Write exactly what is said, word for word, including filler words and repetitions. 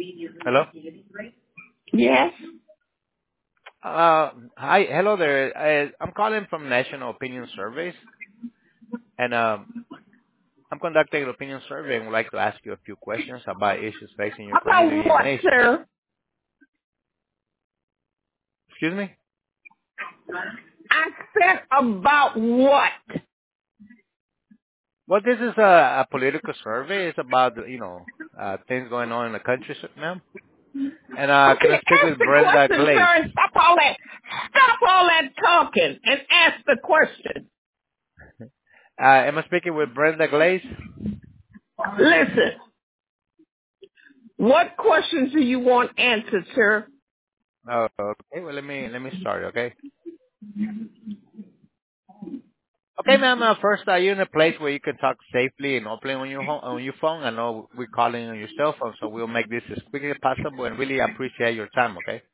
Hello? Yes. Uh, hi, hello there. I, I'm calling from National Opinion Surveys, and um, I'm conducting an opinion survey and would like to ask you a few questions about issues facing your About community and what, nation. sir? Excuse me? I said about what? Well, this is a, a political survey. It's about, you know, uh, things going on in the country, sir, ma'am. And uh, can I Okay, speak ask with the Brenda question, Glaze? sir, and stop all that. Stop all that talking and ask the question. Uh, am I speaking with Brenda Glaze? Listen, what questions do you want answered, sir? Oh, okay. Well, let me let me start. Okay. Okay, ma'am. Uh, first, are you in a place where you can talk safely and openly on your home, on your phone? I know we're calling on your cell phone, so we'll make this as quick as possible and really appreciate your time. Okay.